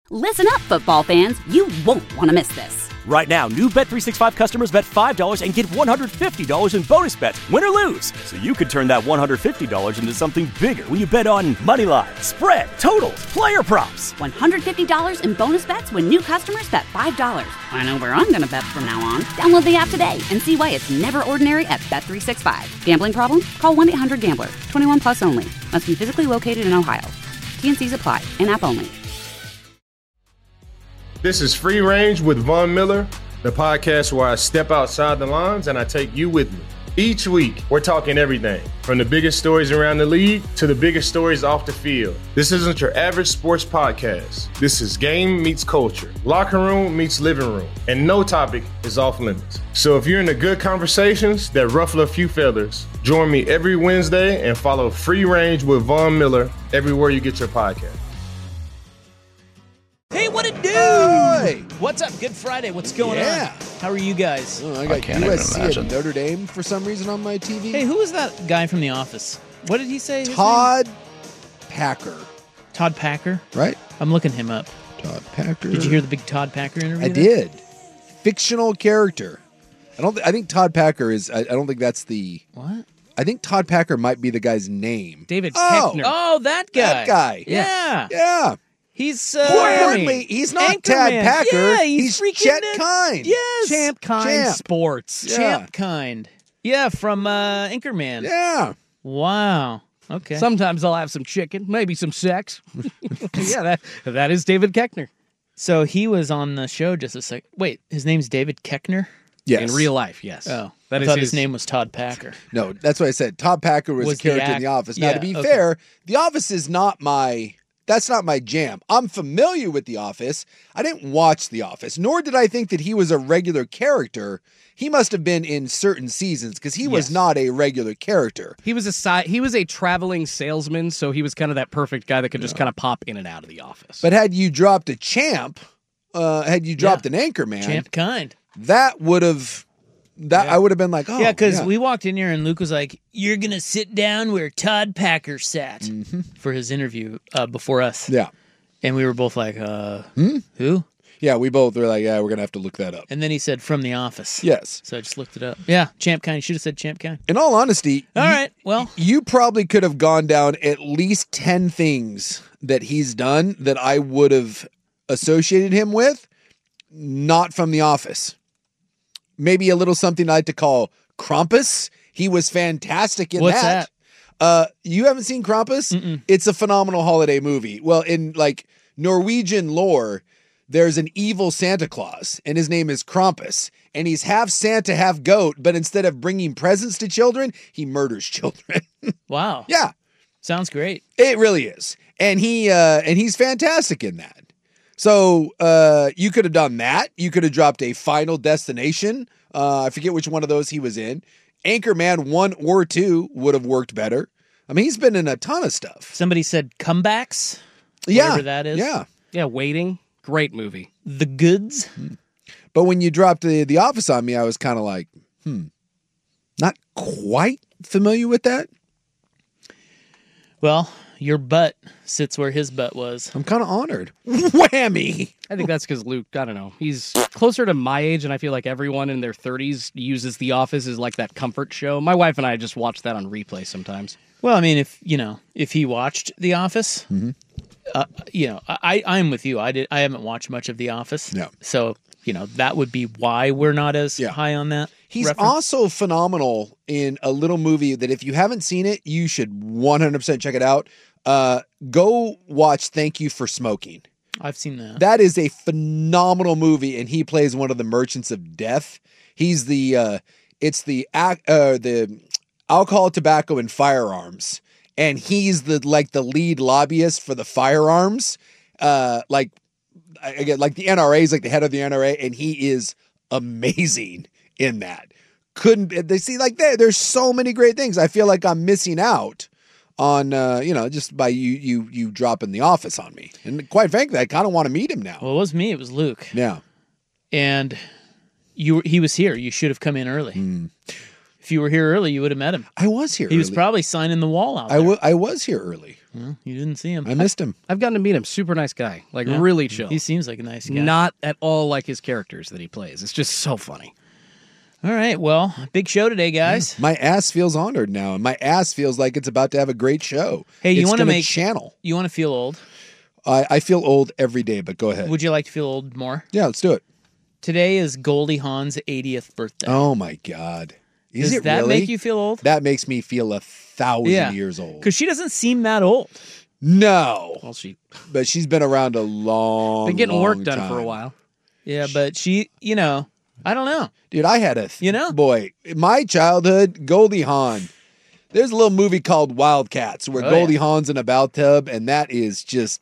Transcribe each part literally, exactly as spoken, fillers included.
Listen up, football fans. You won't want to miss this. Right now, new Bet three sixty-five customers bet five dollars and get one hundred fifty dollars in bonus bets, win or lose. So you could turn that one hundred fifty dollars into something bigger when you bet on money line, spread, totals, player props. one hundred fifty dollars in bonus bets when new customers bet five dollars. I know where I'm going to bet from now on. Download the app today and see why it's never ordinary at Bet three sixty-five. Gambling problem? Call one eight hundred gambler. twenty-one plus only. Must be physically located in Ohio. T N Cs apply. In-app only. This is Free Range with Von Miller, the podcast where I step outside the lines and I take you with me. Each week, we're talking everything from the biggest stories around the league to the biggest stories off the field. This isn't your average sports podcast. This is game meets culture, locker room meets living room, and no topic is off limits. So if you're into good conversations that ruffle a few feathers, join me every Wednesday and follow Free Range with Von Miller everywhere you get your podcast. Hey, what it do? Hey. What's up? Good Friday. What's going Yeah. on? How are you guys? Oh, I got I can't U even S C imagine. and Notre Dame for some reason on my T V. Hey, who was that guy from The Office? What did he say? his name? Todd Packer, Todd Packer. right? I'm looking him up. Todd Packer. Did you hear the big Todd Packer interview? I there? did. Fictional character. I don't. Th- I think Todd Packer is. I, I don't think that's the. What? I think Todd Packer might be the guy's name. David Oh. Koechner. Oh, that guy. That guy. Yeah. Yeah. He's uh, More importantly, he's not Tad Anchorman. Packer. Yeah, he's, he's freaking Chet uh, Kind. Yes. Champ Kind Champ. Sports. Yeah. Champ Kind. Yeah, from uh, Anchorman. Yeah. Wow. Okay. Sometimes I'll have some chicken, maybe some sex. yeah, that that is David Koechner. So he was on the show just a sec. Wait, his name's David Koechner? Yes. In real life, yes. Oh, That I is thought his- his name was Todd Packer. No, that's what I said. Todd Packer was, Was a the character in act- The Office. Now, yeah, to be okay. fair, The Office is not my. That's not my jam. I'm familiar with The Office. I didn't watch The Office, nor did I think that he was a regular character. He must have been in certain seasons because he was Yes. not a regular character. He was a side, he was a traveling salesman, so he was kind of that perfect guy that could just kind of pop in and out of the office. But had you dropped a champ, uh, had you dropped Yeah. an anchor man, Champ Kind. that would have. That I would have been like, oh, yeah, because we walked in here and Luke was like, "You're gonna sit down where Todd Packer sat for his interview uh, before us." yeah, And we were both like, uh, Hmm? who? yeah. We both were like, yeah, we're gonna have to look that up. And then he said, "From The Office." Yes. So I just looked it up. Yeah, Champ Kind. You should have said Champ Kind. In all honesty, All you- right, well. you probably could have gone down at least ten things that he's done that I would have associated him with, not from The Office. Maybe a little something I like to call Krampus. He was fantastic in What's that. Uh, you haven't seen Krampus? Mm-mm. It's a phenomenal holiday movie. Well, in like Norwegian lore, there's an evil Santa Claus, and his name is Krampus. And he's half Santa, half goat, but instead of bringing presents to children, he murders children. Wow. Yeah, Sounds great. it really is. And he uh, and he's fantastic in that. So uh, you could have done that. You could have dropped a Final Destination. Uh, I forget which one of those he was in. Anchorman one or two would have worked better. I mean, he's been in a ton of stuff. Somebody said comebacks. Yeah, Whatever that is. Yeah, yeah, Waiting, great movie. The Goods. but when you dropped the the Office on me, I was kind of like, hmm, not quite familiar with that. Well, your butt sits where his butt was. I'm kind of honored. Whammy. I think that's because Luke, I don't know, he's closer to my age, and I feel like everyone in their thirties uses The Office as like that comfort show. My wife and I just watch that on replay sometimes. Well, I mean, if you know, if he watched The Office, Mm-hmm. uh, you know, I I'm with you. I did. I haven't watched much of The Office. No. So you know, that would be why we're not as Yeah. high on that. He's reference. also phenomenal in a little movie that if you haven't seen it, you should one hundred percent check it out. Uh, go watch Thank You for Smoking. I've seen that. That is a phenomenal movie, and he plays one of the merchants of death. He's the uh, it's the ac- uh, the alcohol, tobacco, and firearms, and he's the like the lead lobbyist for the firearms. Uh, like again, like the N R A is like the head of the N R A, and he is amazing in that. Couldn't they see like there? There's so many great things. I feel like I'm missing out on uh, you know, just by you you you dropping The Office on me. And quite frankly, I kind of want to meet him now. Well, it was me. It was Luke. Yeah. And you he was here. You should have come in early. Mm. If you were here early, you would have met him. I was here He early. was probably signing the wall out I, there. w- I was here early. Well, you didn't see him. I missed him. I've gotten to meet him. Super nice guy. Like, Yeah. really chill. He seems like a nice guy. Not at all like his characters that he plays. It's just so funny. All right, well, big show today, guys. My ass feels honored now, and my ass feels like it's about to have a great show. Hey, you It's wanna gonna make- channel? You want to feel old? I, I feel old every day, but go ahead. Would you like to feel old more? Yeah, let's do it. Today is Goldie Hawn's eightieth birthday. Oh my God! Is Does it that really? make you feel old? That makes me feel a thousand Yeah. years old. Because she doesn't seem that old. No, Well, she but she's been around a long. been getting long work done for a time. while. Yeah, but she, you know, I don't know. Dude, I had a th- You know? boy. My childhood, Goldie Hawn. There's a little movie called Wildcats where Oh, Goldie yeah. Hawn's in a bathtub, and that is just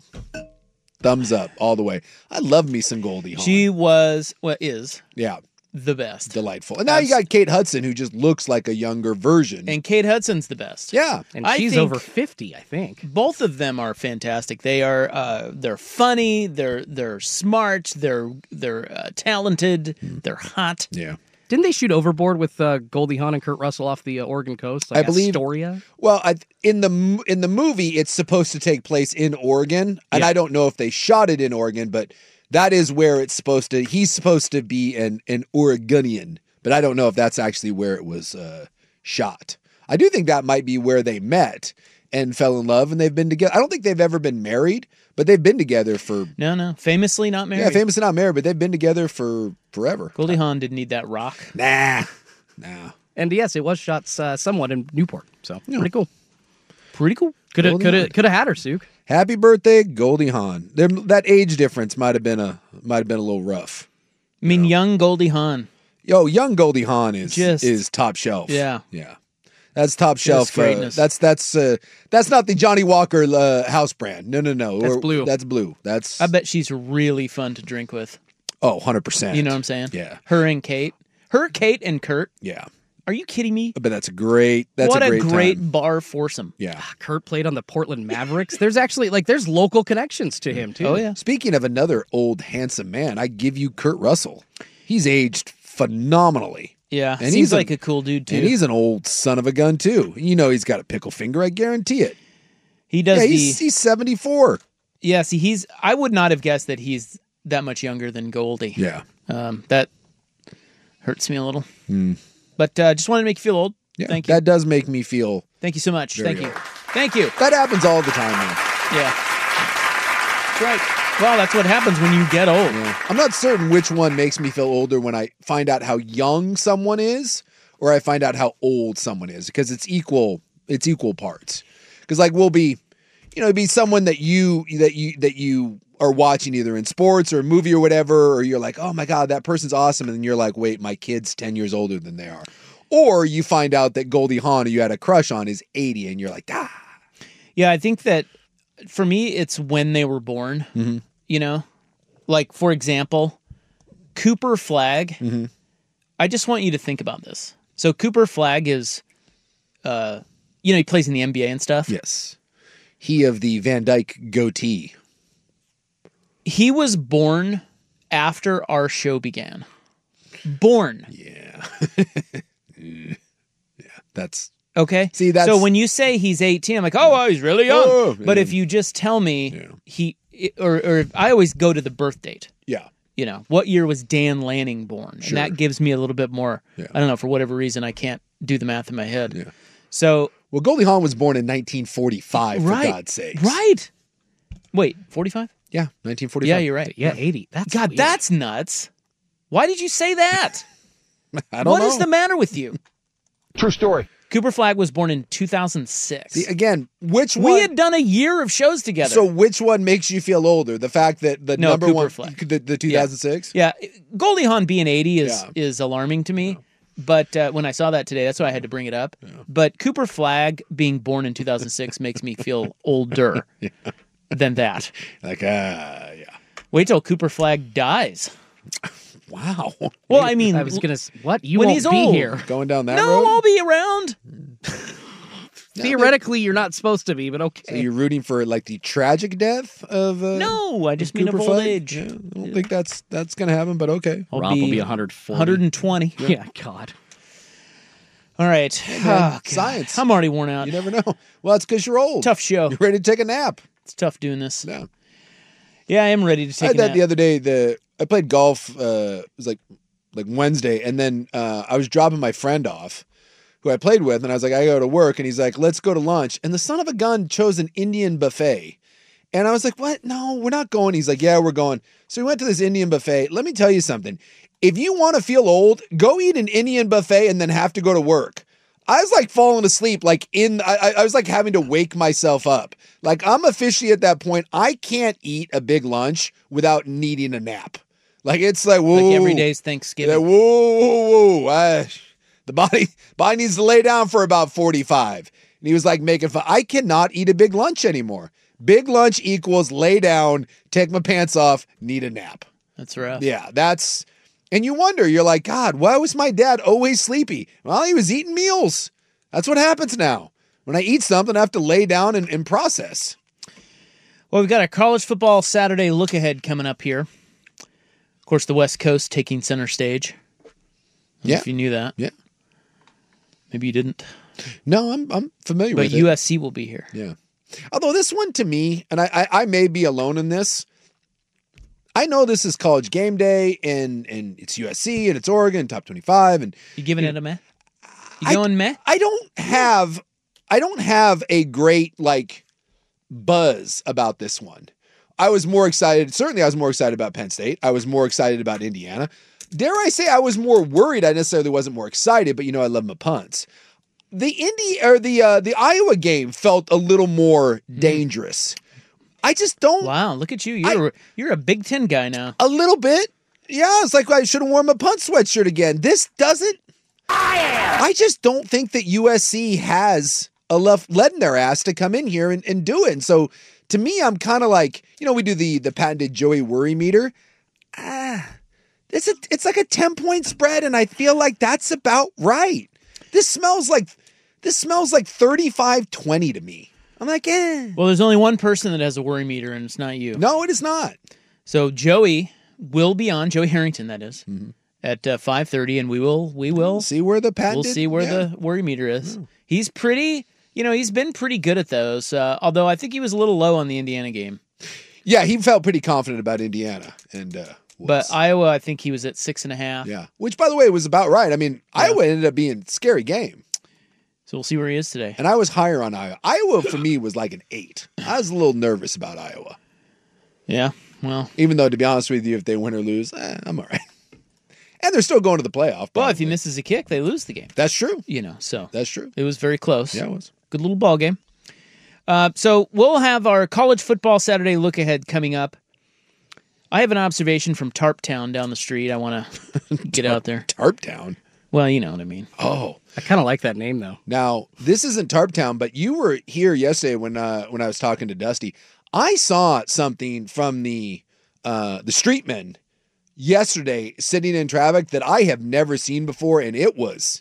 thumbs up all the way. I love me some Goldie Hawn. She was, well, is yeah, the best. delightful. And now you got Kate Hudson, who just looks like a younger version. And Kate Hudson's the best. yeah, And I she's think- over fifty, I think. Both of them are fantastic. They are uh, they're funny, they're they're smart, they're they're uh, talented, they're hot. yeah. Didn't they shoot Overboard with uh, Goldie Hawn and Kurt Russell off the uh, Oregon coast? Like I believe- Astoria? Well, I, in the m- in the movie, it's supposed to take place in Oregon, and Yeah. I don't know if they shot it in Oregon, but that is where it's supposed to. He's supposed to be an an Oregonian, but I don't know if that's actually where it was uh, shot. I do think that might be where they met and fell in love, and they've been together. I don't think they've ever been married, but they've been together for No, no, famously not married. yeah, famous and not married, but they've been together for forever. Goldie Hawn didn't need that rock. Nah, nah. And yes, it was shot uh, somewhat in Newport. So pretty cool. Pretty cool. Could have Goldie could Hawn. have could have had her, Suk. Happy birthday, Goldie Hawn. There, that age difference might have been a might have been a little rough. I mean, young Goldie Hawn. Yo, young Goldie Hawn is Just- is top shelf. Yeah. yeah, that's top shelf. uh, greatness. that's that's uh, that's not the Johnny Walker uh, house brand. No, no, no. That's Or- blue. That's blue. That's I bet she's really fun to drink with. oh, one hundred percent. You know what I'm saying? Yeah. Her and Kate. Her, Kate, and Kurt. Yeah, Are you kidding me? but that's a great. That's what a great, great time. bar foursome. Yeah. Kurt played on the Portland Mavericks. There's actually like there's local connections to him too. Oh, yeah. Speaking of another old handsome man, I give you Kurt Russell. He's aged phenomenally. Yeah. And Seems he's a- like a cool dude, too. And he's an old son of a gun too. You know he's got a pickle finger. I guarantee it. he does Yeah, the. he's, he's seventy-four. Yeah, see, he's. I would not have guessed that he's that much younger than Goldie. Yeah. Um, that hurts me a little. But uh, just wanted to make you feel old. Yeah, Thank you. that does make me feel. Thank you so much. Very Thank you. old. Thank you. That happens all the time, man. Yeah. That's right. Well, that's what happens when you get old. I'm not certain which one makes me feel older when I find out how young someone is, or I find out how old someone is, because it's equal. It's equal parts. Because like we'll be, you know, it'd be someone that you that you that you are watching either in sports or a movie or whatever, or you're like, oh my god, that person's awesome, and then you're like, wait, my kid's ten years older than they are. Or you find out that Goldie Hawn, who you had a crush on, is eighty, and you're like, ah. Yeah, I think that for me, it's when they were born. Mm-hmm. You know, like for example, Cooper Flagg. Mm-hmm. I just want you to think about this. So Cooper Flagg is, uh, you know, he plays in the N B A and stuff. Yes. He of the Van Dyke goatee. He was born after our show began. Born. Yeah. yeah. That's Okay. See, that's- so when you say he's eighteen, I'm like, oh, well, he's really young. Oh, but yeah. if you just tell me Yeah. he, or or if I always go to the birth date. yeah. You know, what year was Dan Lanning born? Sure. And that gives me a little bit more. Yeah. I don't know, for whatever reason, I can't do the math in my head. Yeah. So Well, Goldie Hawn was born in nineteen forty-five, right, for God's sake. right. Wait, forty-five? Yeah, nineteen forty-five. Yeah, you're right. Yeah, eighty. That's God, weird. that's nuts. Why did you say that? I don't What know. is the matter with you? True story. Cooper Flagg was born in two thousand six. See, again, which one? We had done a year of shows together. So which one makes you feel older? The fact that the No, number Cooper one, Flagg. the, the two thousand six? yeah, Goldie Hawn being eighty is Yeah. is alarming to me. But uh, when I saw that today, that's why I had to bring it up. But Cooper Flagg being born in two thousand six makes me feel older than that. Like, ah, yeah. Wait till Cooper Flagg dies. Wow. Well, I mean, I was gonna. s- What you when won't he's be old. here. Going down that no, road? I'll be around. Theoretically, you're not supposed to be, but So okay. you're rooting for like the tragic death of uh, No, I just of mean of Cooper old Flagg? age. Yeah, I don't think that's that's gonna happen, but okay. I'll Rob will be one hundred forty. one hundred twenty. Yeah, God. All right. man, Oh, God. science. I'm already worn out. You never know. Well, it's because you're old. Tough show. You're ready to take a nap. It's tough doing this. Yeah. Yeah, I am ready to I take had a that nap. the other day. The I played golf. Uh, it was like like Wednesday, and then uh, I was dropping my friend off, who I played with, and I was like, I go to work, and he's like, let's go to lunch. And the son of a gun chose an Indian buffet, and I was like, what? No, we're not going. He's like, yeah, we're going. So we went to this Indian buffet. Let me tell you something. If you want to feel old, go eat an Indian buffet and then have to go to work. I was like falling asleep, like in, I, I was like having to wake myself up. Like I'm officially at that point. I can't eat a big lunch without needing a nap. Like it's like, whoa. Like every day's Like, Thanksgiving. whoa, whoa, whoa. I, the body, body needs to lay down for about forty-five. And he was like making fun. I cannot eat a big lunch anymore. Big lunch equals lay down, take my pants off, need a nap. That's rough. Yeah, that's, and you wonder, you're like, God, why was my dad always sleepy? Well, he was eating meals. That's what happens now. When I eat something, I have to lay down and, and process. Well, we've got a college football Saturday look ahead coming up here. Of course, the West Coast taking center stage. I don't know Yeah. If you knew that. Yeah. Maybe you didn't. No, I'm I'm familiar But with it. U S C will be here. Yeah. Although this one to me, and I, I, I may be alone in this, I know this is college game day and, and it's U S C and it's Oregon, top twenty-five. And You giving it a meh? You I- going meh? I don't have, I don't have a great like buzz about this one. I was more excited. Certainly I was more excited about Penn State. I was more excited about Indiana. Dare I say I was more worried. I necessarily wasn't more excited, but you know, I love my punts. The Indy or the uh, the Iowa game felt a little more dangerous. I just don't. Wow, look at you. You're, a, you're a Big Ten guy now. A little bit. Yeah, it's like I should have worn my punt sweatshirt again. This doesn't. I just don't think that U S C has enough lead in their ass to come in here and, and do it. And so to me, I'm kind of like, you know, we do the the patented Joey Worry meter. Ah, it's a it's like a ten point spread, and I feel like that's about right. This smells like this smells like thirty-five twenty to me. I'm like, eh. Well, there's only one person that has a worry meter, and it's not you. No, it is not. So Joey will be on, Joey Harrington, that is, Mm-hmm. at uh, five thirty, and we will we will See where the patented. we'll see where yeah. the worry meter is. He's pretty, you know, he's been pretty good at those. Uh, although I think he was a little low on the Indiana game. Yeah, he felt pretty confident about Indiana, and uh, But was. Iowa, I think he was at six and a half. Yeah, which by the way was about right. I mean, Iowa ended up being a scary game, So we'll see where he is today. and I was higher on Iowa. Iowa for me was like an eight. I was a little nervous about Iowa, Yeah, well, even though to be honest with you, if they win or lose, eh, I'm all right. And they're still going to the playoff. well, if he probably. misses a kick, they lose the game. that's true. You know, so That's true. it was very close. Yeah, it was. Good little ball game. Uh, so we'll have our college football Saturday look ahead coming up. I have an observation from Tarp Town down the street. I want to get out there. Tarp Town. Well, you know what I mean. Oh, I kind of like that name though. now this isn't Tarp Town, but you were here yesterday when uh, when I was talking to Dusty. I saw something from the uh, the streetmen yesterday sitting in traffic that I have never seen before, and it was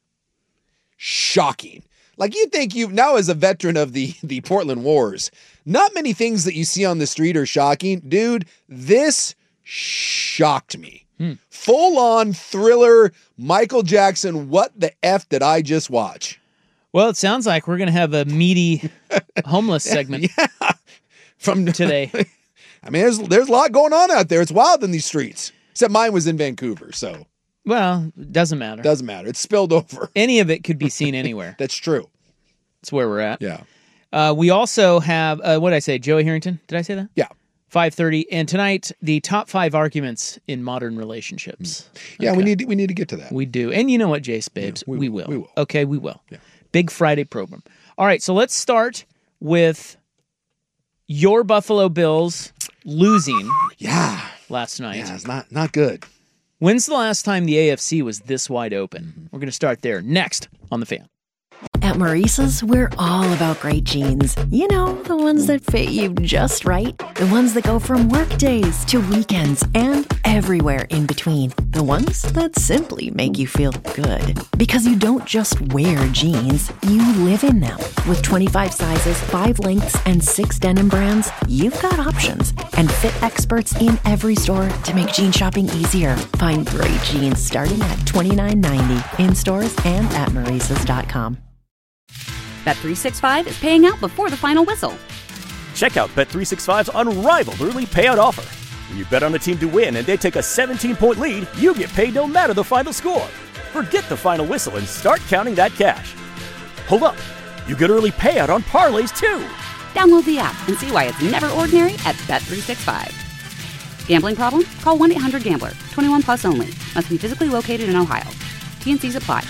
shocking. Like you think you now as a veteran of the the Portland Wars, not many things that you see on the street are shocking, dude. This shocked me. Full on thriller, Michael Jackson. What the F did I just watch? Well, it sounds like we're going to have a meaty homeless segment From today. I mean, there's there's a lot going on out there. It's wild in these streets. Except mine was in Vancouver, so Well, it doesn't matter. doesn't matter. It's spilled over. Any of it could be seen anywhere. That's true. That's where we're at. Yeah. Uh, we also have, uh, what did I say, Joey Harrington? Did I say that? Yeah. five thirty. And tonight, the top five arguments in modern relationships. Yeah, we Okay. need we need to get to that. We do. And you know what, Jace, babes? Yeah, we we, will. will. We will. Okay, we will. Yeah. Big Friday program. All right, so let's start with your Buffalo Bills losing yeah. last night. Yeah, it's not not good. When's the last time the A F C was this wide open? Mm-hmm. We're going to start there. Next on The Fan. At Maurice's, we're all about great jeans. You know, the ones that fit you just right. The ones that go from work days to weekends and everywhere in between. The ones that simply make you feel good. Because you don't just wear jeans, you live in them. With twenty-five sizes, five lengths, and six denim brands, you've got options. And fit experts in every store to make jean shopping easier. Find great jeans starting at twenty-nine ninety in stores and at Maurices dot com. Bet three sixty-five is paying out before the final whistle. Check out Bet three sixty-five's unrivaled early payout offer. When you bet on a team to win and they take a seventeen-point lead, you get paid no matter the final score. Forget the final whistle and start counting that cash. Hold up. You get early payout on parlays, too. Download the app and see why it's never ordinary at Bet three sixty-five. Gambling problem? Call one eight hundred gambler. twenty-one plus only. Must be physically located in Ohio. T N Cs apply.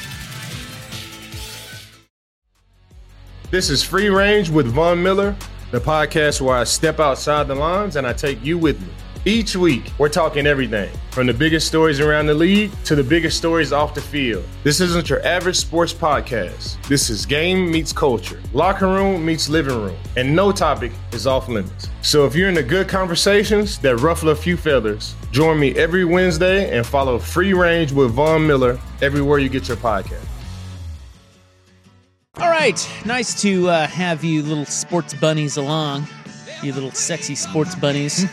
This is Free Range with Von Miller, the podcast where I step outside the lines and I take you with me. Each week, we're talking everything from the biggest stories around the league to the biggest stories off the field. This isn't your average sports podcast. This is game meets culture, locker room meets living room, and no topic is off limits. So if you're into good conversations that ruffle a few feathers, join me every Wednesday and follow Free Range with Von Miller everywhere you get your podcast. All right, nice to uh, have you little sports bunnies along, you little sexy sports bunnies.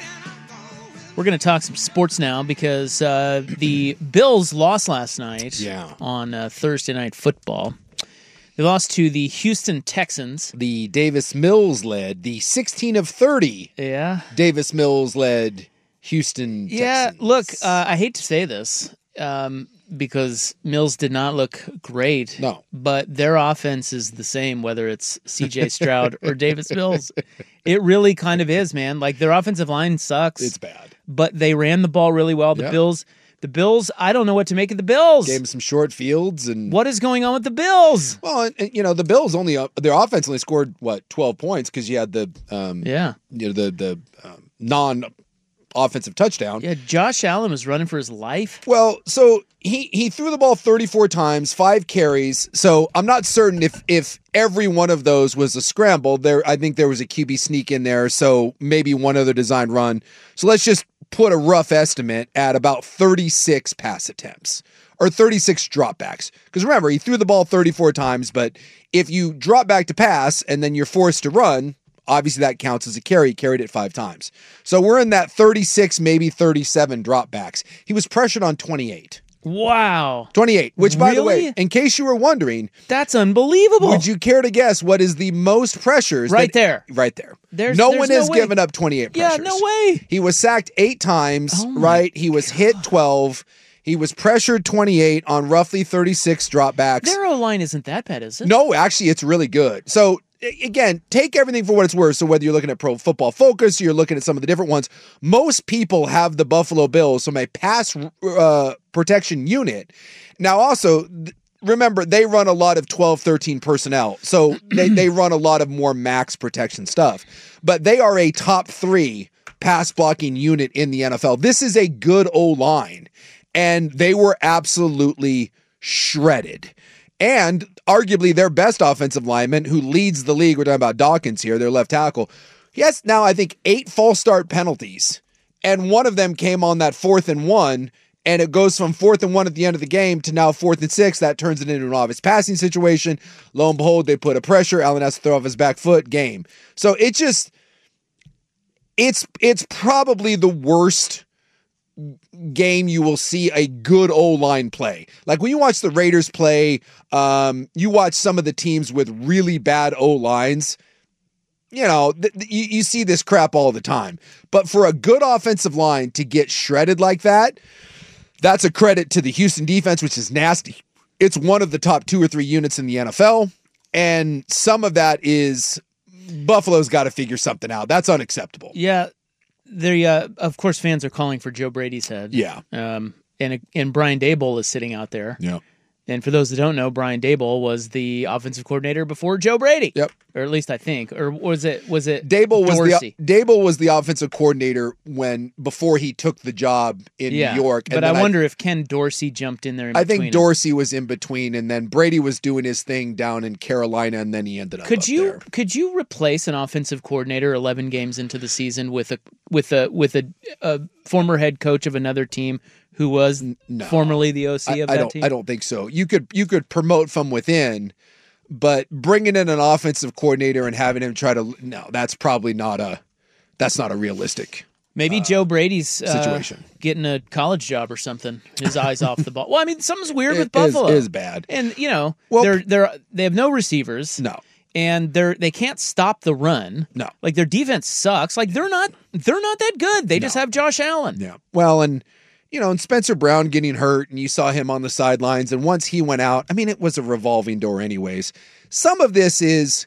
We're going to talk some sports now because uh, the Bills lost last night Yeah. on uh, Thursday Night Football. They lost to the Houston Texans. The Davis Mills led, the sixteen of thirty Yeah. Davis Mills led Houston Yeah, Texans. look, uh, I hate to say this um, because Mills did not look great. No. But their offense is the same, whether it's C J Stroud or Davis Mills. It really kind of is, man. Like, their offensive line sucks. It's bad. But they ran the ball really well. The Yeah. Bills, the Bills, I don't know what to make of the Bills. Gave him some short fields and What is going on with the Bills? well, and, and, you know, the Bills only uh, their offense only scored what twelve points because you had the um, Yeah. you know the the um, non offensive touchdown. Yeah, Josh Allen was running for his life. Well, so he he threw the ball thirty-four times, five carries. So I'm not certain if if every one of those was a scramble. There, I think there was a Q B sneak in there. So maybe one other design run. So let's just put a rough estimate at about thirty-six pass attempts or thirty-six dropbacks. Because remember, he threw the ball thirty-four times, but if you drop back to pass and then you're forced to run, obviously that counts as a carry. He carried it five times. So we're in that thirty-six, maybe thirty-seven dropbacks. He was pressured on twenty-eight. Wow. twenty-eight, which, by the Really? way, in case you were wondering, That's unbelievable. would you care to guess what is the most pressures? Right that- there. Right there. There's- no there's one no has way. given up twenty-eight Yeah, pressures. no way. He was sacked eight times, Oh my right? He was hit twelve. He was pressured twenty-eight on roughly thirty-six dropbacks. Their O-line isn't that bad, is it? No, actually, it's really good. So, a- again, take everything for what it's worth. So, whether you're looking at Pro Football Focus, or you're looking at some of the different ones, most people have the Buffalo Bills from a pass uh, protection unit. Now, also, th- remember, they run a lot of twelve, thirteen personnel. So, they, they run a lot of more max protection stuff. But they are a top three pass blocking unit in the N F L. This is a good O-line. And they were absolutely shredded. And arguably their best offensive lineman, who leads the league, we're talking about Dawkins here, their left tackle, he has now, I think, eight false start penalties. And one of them came on that fourth and one, and it goes from fourth and one at the end of the game to now fourth and six. That turns it into an obvious passing situation. Lo and behold, they put a pressure. Allen has to throw off his back foot, game. So it just, it's it's probably the worst game you will see a good O-line play. Like when you watch the Raiders play, um, you watch some of the teams with really bad O-lines, you know, th- th- you, you see this crap all the time. But for a good offensive line to get shredded like that, that's a credit to the Houston defense, which is nasty. It's one of the top two or three units in the N F L. And some of that is Buffalo's got to figure something out. That's unacceptable. Yeah. The uh, of course, fans are calling for Joe Brady's head. Yeah. Um, and and Brian Daboll is sitting out there. Yeah. And for those that don't know, Brian Daboll was the offensive coordinator before Joe Brady. Yep. Or at least I think. Or was it was it Daboll was Dorsey? the Daboll was the offensive coordinator when before he took the job in Yeah. New York. But then I wonder if Ken Dorsey jumped in there. In I between think them. Dorsey was in between, and then Brady was doing his thing down in Carolina, and then he ended up. Could up you there. could you replace an offensive coordinator eleven games into the season with a with a with a, a former head coach of another team who was no. formerly the O C I, of I that don't, team? I don't think so. You could you could promote from within, but bringing in an offensive coordinator and having him try to no, that's probably not a that's not a realistic. Maybe uh, Joe Brady's uh, situation. Getting a college job or something. His eyes off the ball. Well, I mean, something's weird It with Buffalo. is, is bad. And you know, Well- they're they're they have no receivers. No. And they're they can't stop the run. No. Like their defense sucks. Like they're not they're not that good. They just have Josh Allen. Yeah. Well, and you know, and Spencer Brown getting hurt, and you saw him on the sidelines, and once he went out, I mean, it was a revolving door anyways. Some of this is,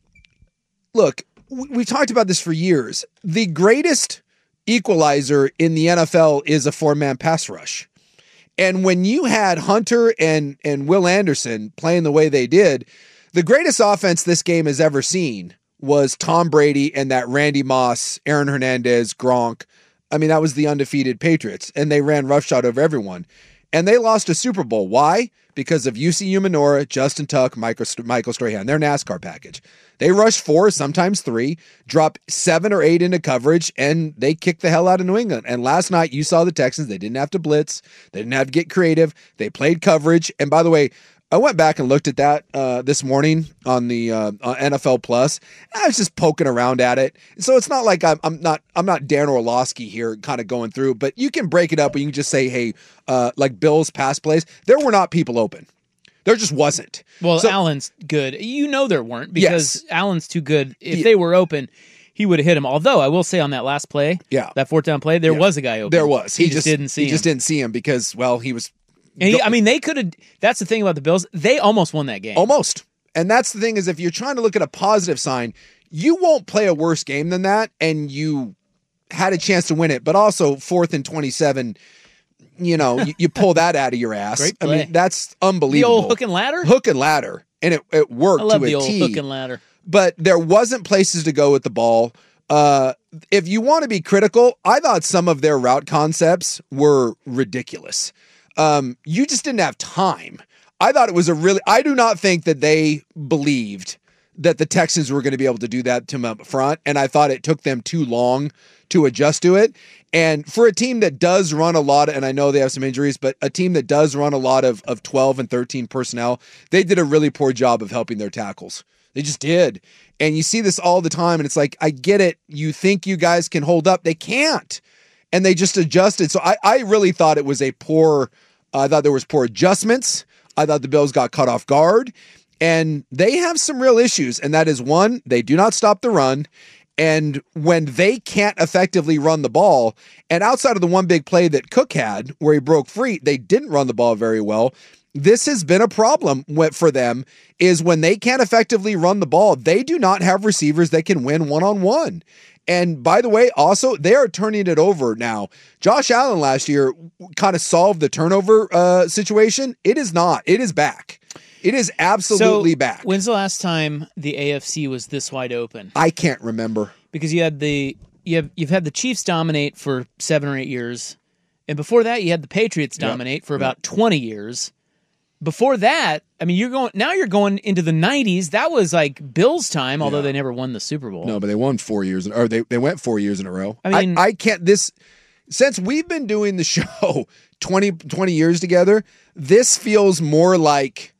look, we've talked about this for years. The greatest equalizer in the N F L is a four-man pass rush. And when you had Hunter and, and Will Anderson playing the way they did, the greatest offense this game has ever seen was Tom Brady and that Randy Moss, Aaron Hernandez, Gronk. I mean, that was the undefeated Patriots, and they ran roughshod over everyone. And they lost a Super Bowl. Why? Because of U C Umanora, Justin Tuck, Michael, Michael Strahan, their NASCAR package. They rush four, sometimes three, drop seven or eight into coverage, and they kick the hell out of New England. And last night, you saw the Texans. They didn't have to blitz. They didn't have to get creative. They played coverage. And by the way, I went back and looked at that uh, this morning on the uh, on N F L Plus. I was just poking around at it, so it's not like I'm, I'm not I'm not Dan Orlovsky here, kind of going through. But you can break it up, and you can just say, hey, uh, like Bill's pass plays, there were not people open. There just wasn't. Well, so, Allen's good. You know there weren't because Yes. Allen's too good. If Yeah. they were open, he would have hit him. Although I will say on that last play, Yeah. that fourth down play, there Yeah. was a guy open. there was. He, just, didn't see He him. just didn't see him because, well, he was And he, I mean, they could have. That's the thing about the Bills. They almost won that game. almost. And that's the thing is, if you're trying to look at a positive sign, you won't play a worse game than that, and you had a chance to win it. But also fourth and twenty-seven. You know, you, you pull that out of your ass. Great I play. mean, that's The unbelievable. old hook and ladder. hook and ladder, and it, it worked I love to the a old T. hook and ladder. But there wasn't places to go with the ball. Uh, if you want to be critical, I thought some of their route concepts were ridiculous. Um, you just didn't have time. I thought it was a really, I do not think that they believed that the Texans were going to be able to do that to them up front. And I thought it took them too long to adjust to it. And for a team that does run a lot of, and I know they have some injuries, but a team that does run a lot of, of twelve and thirteen personnel, they did a really poor job of helping their tackles. They just did. And you see this all the time. And it's like, I get it. You think you guys can hold up. They can't. And they just adjusted. So I, I really thought it was a poor, uh, I thought there was poor adjustments. I thought the Bills got caught off guard. And they have some real issues. And that is one, they do not stop the run. And when they can't effectively run the ball, and outside of the one big play that Cook had where he broke free, they didn't run the ball very well. This has been a problem for them, is when they can't effectively run the ball, they do not have receivers that can win one-on-one. And by the way, also, they are turning it over now. Josh Allen last year kind of solved the turnover uh, situation. It is not. It is back. It is absolutely so, back. When's the last time the A F C was this wide open? I can't remember. Because you had the you have you've had the Chiefs dominate for seven or eight years, and before that you had the Patriots dominate yep. for about yep. twenty years. Before that, I mean, you're going now. You're going into the nineties. That was like Bills' time, although yeah. they never won the Super Bowl. No, but they won four years, in, or they they went four years in a row. I mean, I, I can't. This since we've been doing the show twenty, twenty years together. This feels more like.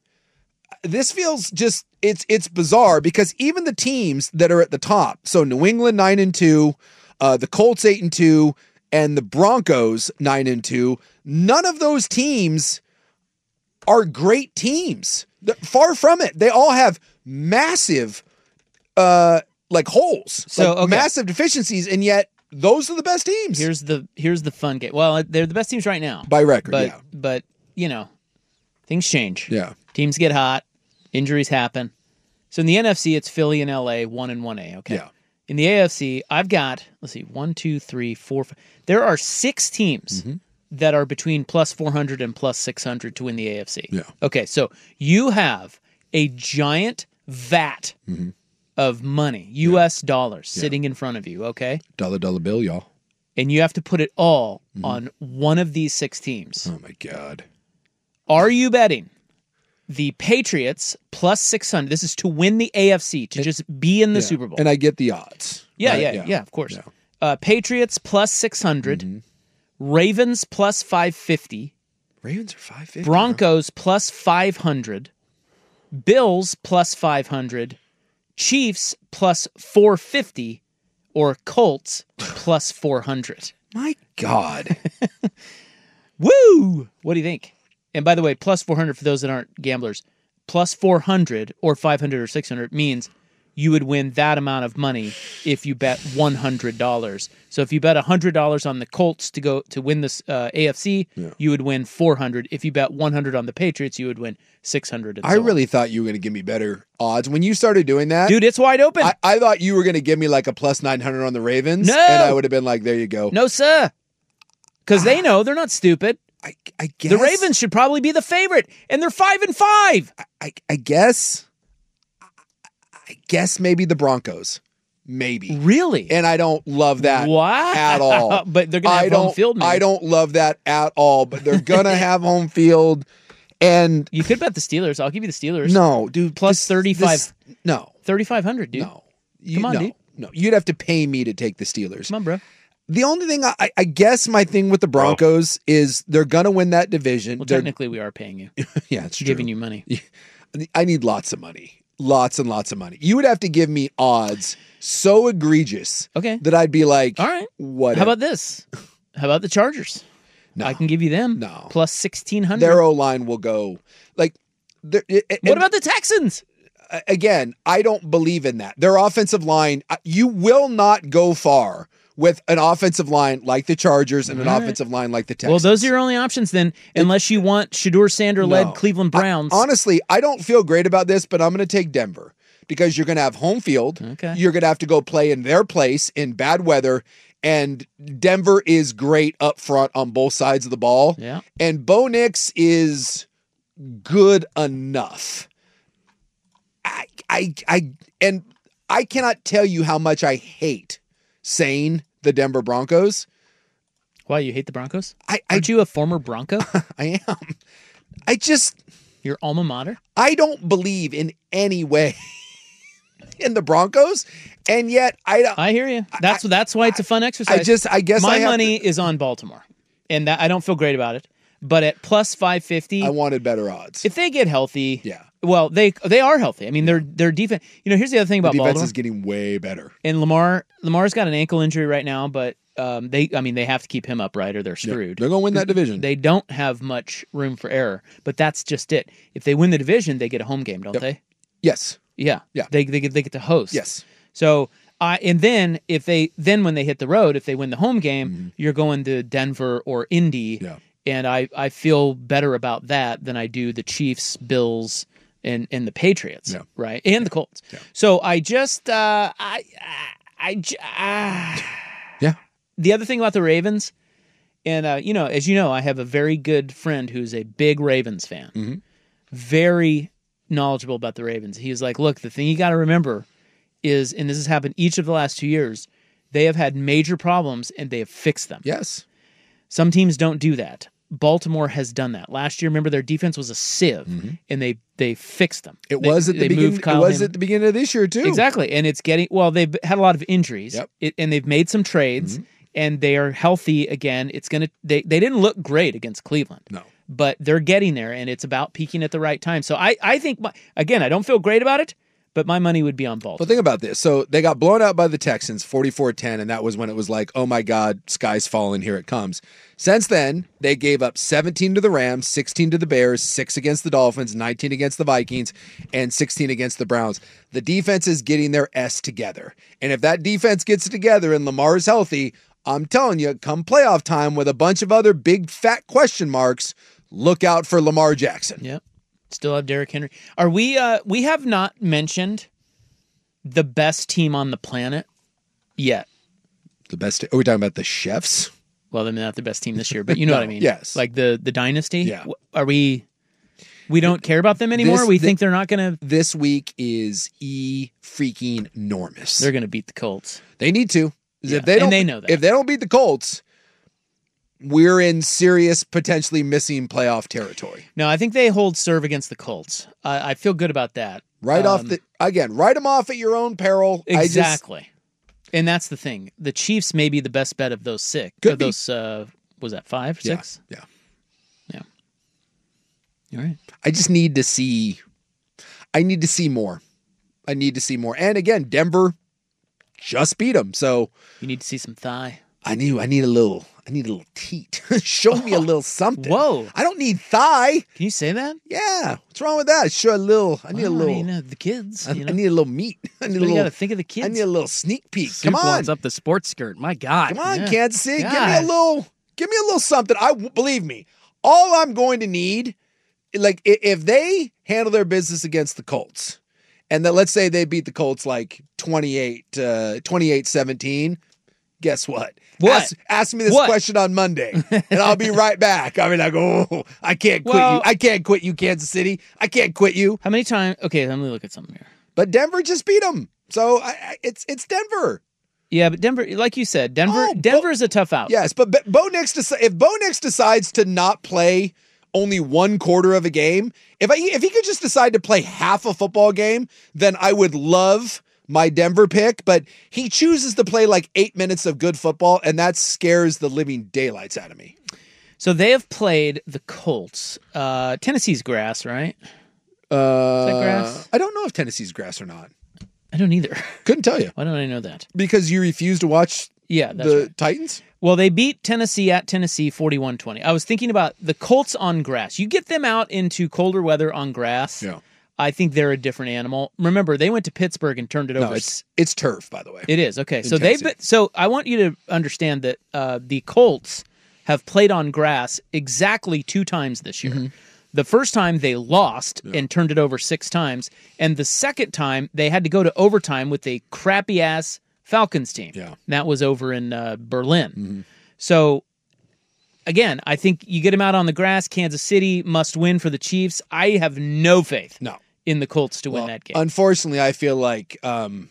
This feels just it's it's bizarre because even the teams that are at the top, so New England nine and two, uh, the Colts eight and two, and the Broncos nine and two, none of those teams are great teams. They're far from it. They all have massive uh, like holes, so like okay. massive deficiencies, and yet those are the best teams. Here's the here's the fun game. Well, they're the best teams right now by record, but, yeah. But you know, things change. Yeah, teams get hot. Injuries happen. So in the N F C, it's Philly and L A, one and one A, okay? Yeah. In the A F C, I've got, let's see, one, two, three, four, five. There are six teams mm-hmm. that are between plus four hundred and plus six hundred to win the A F C. Yeah. Okay, so you have a giant vat mm-hmm. of money, U S yeah. dollars, yeah. sitting in front of you, okay? Dollar, dollar bill, y'all. And you have to put it all mm-hmm. on one of these six teams. Oh, my God. Are you betting the Patriots plus six hundred? This is to win the A F C, to just be in the yeah. Super Bowl. And I get the odds. Yeah, right? yeah, yeah, yeah, of course. Yeah. Uh, Patriots plus six hundred. Mm-hmm. Ravens plus five fifty. Ravens are five fifty. Broncos plus five hundred. Bills plus five hundred. Chiefs plus four fifty. Or Colts plus four hundred. My God. Woo! What do you think? And by the way, plus four hundred for those that aren't gamblers, plus four hundred or five hundred or six hundred means you would win that amount of money if you bet one hundred dollars. So if you bet one hundred dollars on the Colts to go to win this uh, A F C, yeah. you would win four hundred. If you bet one hundred on the Patriots, you would win six hundred. I so really on. thought you were going to give me better odds. When you started doing that, dude, it's wide open. I, I thought you were going to give me like a plus nine hundred on the Ravens. No! And I would have been like, there you go. No, sir. Because they know they're not stupid. I, I guess. The Ravens should probably be the favorite, and they're five and five. I, I, I guess. I guess maybe the Broncos. Maybe. Really? And I don't love that wow. at all. But they're going to have home field. Maybe. I don't love that at all, but they're going to have home field. And you could bet the Steelers. I'll give you the Steelers. No, dude. Plus this, thirty-five. This, no. thirty-five hundred, dude. No. You, Come on, no, dude. No, you'd have to pay me to take the Steelers. Come on, bro. The only thing, I, I guess my thing with the Broncos oh. is they're going to win that division. Well, they're, technically, we are paying you. Yeah, it's true. Giving you money. I need lots of money. Lots and lots of money. You would have to give me odds so egregious okay. that I'd be like, all right, what? How about this? How about the Chargers? No. I can give you them. No. Plus sixteen hundred. Their O-line will go. Like, what about the Texans? Again, I don't believe in that. Their offensive line, you will not go far with an offensive line like the Chargers and an right. offensive line like the Texans. Well, those are your only options then, unless you want Shedeur Sanders-led no. Cleveland Browns. I, honestly, I don't feel great about this, but I'm going to take Denver because you're going to have home field. Okay. You're going to have to go play in their place in bad weather, and Denver is great up front on both sides of the ball. Yeah. And Bo Nix is good enough. I, I, I, and I cannot tell you how much I hate saying the Denver Broncos. Why, you hate the Broncos? I, Aren't I, you a former Bronco? I am. I just... Your alma mater? I don't believe in any way in the Broncos, and yet I don't... I hear you. That's I, that's why it's a fun exercise. I just, I guess My I have money to, is on Baltimore, and that, I don't feel great about it. But at plus five fifty... I wanted better odds. If they get healthy... Yeah. Well, they they are healthy. I mean, their their defense. You know, here's the other thing about the defense Baltimore. is getting way better. And Lamar Lamar's got an ankle injury right now, but um, they I mean they have to keep him upright or they're screwed. Yeah, they're gonna win that division. They don't have much room for error, but that's just it. If they win the division, they get a home game, don't yep. they? Yes. Yeah. Yeah. They they get they get to host. Yes. So uh, and then if they then when they hit the road, if they win the home game, mm-hmm. you're going to Denver or Indy. Yeah. And I, I feel better about that than I do the Chiefs, Bills, and, and the Patriots, yeah. right? And the Colts. Yeah. So I just, uh, I, I, I uh, yeah. The other thing about the Ravens, and, uh, you know, as you know, I have a very good friend who's a big Ravens fan, mm-hmm. very knowledgeable about the Ravens. He's like, look, the thing you got to remember is, and this has happened each of the last two years, they have had major problems and they have fixed them. Yes. Some teams don't do that. Baltimore has done that. Last year, remember, their defense was a sieve, mm-hmm. and they they fixed them. It they, was at the beginning. It was Hamm. at the beginning of this year too. Exactly, and it's getting well. They've had a lot of injuries, yep. it, and they've made some trades, mm-hmm. and they are healthy again. It's gonna. They they didn't look great against Cleveland. No, but they're getting there, and it's about peaking at the right time. So I I think my, again, I don't feel great about it. But my money would be on Baltimore. Well, think about this. So they got blown out by the Texans forty-four ten, and that was when it was like, oh my God, sky's falling, here it comes. Since then, they gave up seventeen to the Rams, sixteen to the Bears, six against the Dolphins, nineteen against the Vikings, and sixteen against the Browns. The defense is getting their S together. And if that defense gets it together and Lamar is healthy, I'm telling you, come playoff time with a bunch of other big fat question marks, look out for Lamar Jackson. Yep. Still have Derrick Henry. Are we? Uh, we have not mentioned the best team on the planet yet. The best? Are we talking about the Chefs? Well, they're not the best team this year, but you know no, what I mean. Yes, like the the dynasty. Yeah. Are we? We don't care about them anymore. This, we the, think they're not going to. This week is e freaking enormous. They're going to beat the Colts. They need to. Yeah. If they don't, and they know that. If they don't beat the Colts, we're in serious, potentially missing playoff territory. No, I think they hold serve against the Colts. Uh, I feel good about that. Right um, off the again, write them off at your own peril. Exactly. I And that's the thing. The Chiefs may be the best bet of those six. Could of be. those, uh, was that five, Yeah, six? Yeah. Yeah. All right. I just need to see. I need to see more. I need to see more. And again, Denver just beat them, so You need to see some thigh. I need. I need a little. I need a little teat. Show me a little something. Whoa. I don't need thigh. Can you say that? Yeah. What's wrong with that? Show a little. I need Well, a little. I mean, uh, the kids. I, you know? I need a little meat. I need a you little. got to think of the kids. I need a little sneak peek. Soup Come on. wants up the sports skirt. My God. Come on, Yeah. Kansas City. Give me God. a little. Give me a little something. I believe me. All I'm going to need, like, i- if they handle their business against the Colts, and then let's say they beat the Colts like twenty-eight, uh, twenty-eight seventeen, guess what? What? Ask, ask me this What? question on Monday, and I'll be right back. I mean, I go, oh, I can't quit Well- you. I can't quit you, Kansas City. I can't quit you. How many times? Okay, let me look at something here. But Denver just beat them, so I, I, it's it's Denver. Yeah, but Denver, like you said, Denver, Oh, Denver Bo- is a tough out. Yes, but Bo- Bo Nix, deci- if Bo Nix decides to not play only one quarter of a game, if I, if he could just decide to play half a football game, then I would love my Denver pick. But he chooses to play like eight minutes of good football, and that scares the living daylights out of me. So they have played the Colts. Uh, Tennessee's grass, right? Uh, that grass? I don't know if Tennessee's grass or not. I don't either. Couldn't tell you Why don't I know that? because you refuse to watch Yeah, that's the right. Titans. Well, they beat Tennessee at Tennessee forty-one twenty. I was thinking about the Colts on grass. You get them out into colder weather on grass. Yeah. I think they're a different animal. Remember, they went to Pittsburgh and turned it No, over. it's it's turf, by the way. It is okay. In So they've Tennessee. been. So I want you to understand that uh, the Colts have played on grass exactly two times this year. Mm-hmm. The first time they lost and turned it over six times, and the second time they had to go to overtime with a crappy ass Falcons team. Yeah. That was over in uh, Berlin. Mm-hmm. So again, I think you get them out on the grass. Kansas City must win for the Chiefs. I have no faith No. in the Colts to Well, win that game. Unfortunately, I feel like um,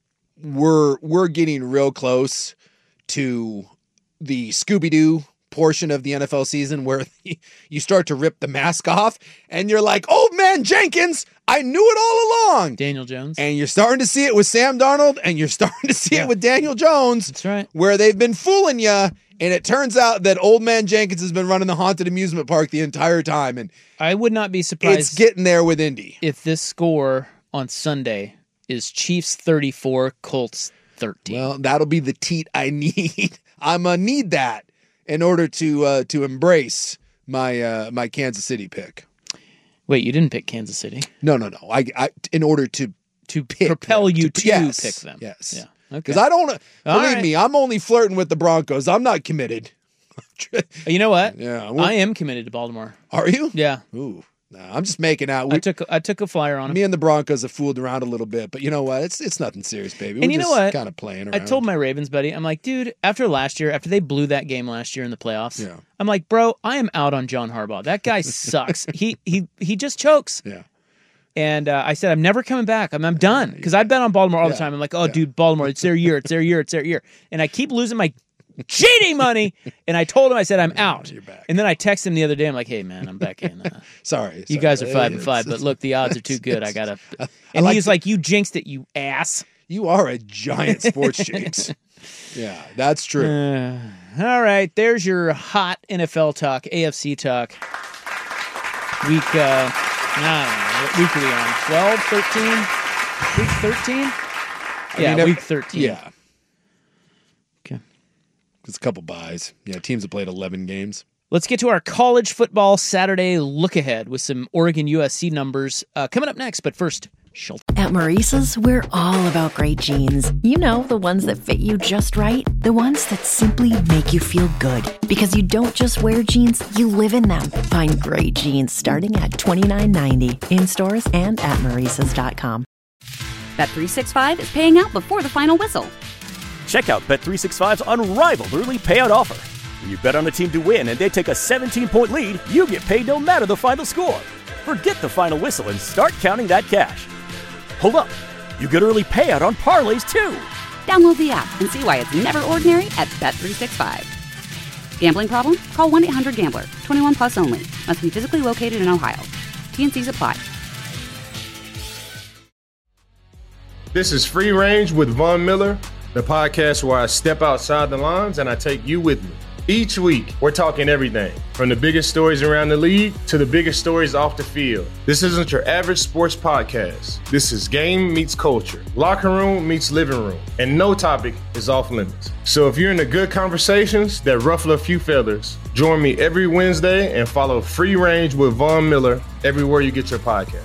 we're we're getting real close to the Scooby-Doo portion of the N F L season where you start to rip the mask off and you're like, "Old man Jenkins, I knew it all along." Daniel Jones. And you're starting to see it with Sam Darnold and you're starting to see Yeah. it with Daniel Jones. That's right. Where they've been fooling you, and it turns out that old man Jenkins has been running the haunted amusement park the entire time, and I would not be surprised it's getting there with Indy. if this score on Sunday is Chiefs thirty-four, Colts thirteen. Well, that'll be the teat I need. I'm gonna need that in order to uh, to embrace my uh, my Kansas City pick. Wait, you didn't pick Kansas City No, no, no. I, I in order to to pick propel them, you to, yes, pick them. Yes. Yeah. Because Okay. I don't All believe right. me. I'm only flirting with the Broncos. I'm not committed. You know what? Yeah, well- I am committed to Baltimore. Are you? Yeah. Ooh, no, I'm just making out. I We, took I took a flyer on him. me and the Broncos have fooled around a little bit, but you know what? It's it's nothing serious, baby. And We're you know just what? Kind of playing around. I told my Ravens buddy, I'm like, dude, after last year, after they blew that game last year in the playoffs, Yeah. I'm like, bro, I am out on John Harbaugh. That guy sucks. he he he just chokes. Yeah. And uh, I said, I'm never coming back. I'm, I'm done. Because I bet on Baltimore all the Yeah. time. I'm like, oh, Yeah. dude, Baltimore, it's their year. It's their year. It's their year. And I keep losing my cheating money. And I told him, I said, I'm out. You're back. And then I texted him the other day. I'm like, hey, man, I'm back in. Uh, Sorry, you sorry. guys are five and It's- five. But it's- look, the odds are too good. I got to. I And like he's to- like, you jinxed it, you ass. You are a giant sports jinx. Yeah, that's true. Uh, all right, there's your hot N F L talk, A F C talk. Week, uh, I don't know, what week are we on? twelve, thirteen? Week thirteen? Yeah, mean, week ev- thirteen. Yeah, Okay. it's a couple buys. Yeah, teams have played eleven games. Let's get to our college football Saturday look ahead with some Oregon U S C numbers uh, coming up next. But first, Schultz. At Maurice's, we're all about great jeans. You know, the ones that fit you just right. The ones that simply make you feel good. Because you don't just wear jeans, you live in them. Find great jeans starting at twenty-nine ninety in stores and at maurices dot com. Bet three sixty-five is paying out before the final whistle. Check out Bet three sixty-five's unrivaled early payout offer. When you bet on a team to win and they take a seventeen-point lead, you get paid no matter the final score. Forget the final whistle and start counting that cash. Hold up. You get early payout on parlays, too. Download the app and see why it's never ordinary at Bet three sixty-five. Gambling problem? Call one eight hundred gambler. twenty-one plus only. Must be physically located in Ohio. T N Cs apply. This is Free Range with Von Miller, the podcast where I step outside the lines and I take you with me. Each week, we're talking everything from the biggest stories around the league to the biggest stories off the field. This isn't your average sports podcast. This is game meets culture, locker room meets living room, and no topic is off limits. So if you're into good conversations that ruffle a few feathers, join me every Wednesday and follow Free Range with Von Miller everywhere you get your podcast.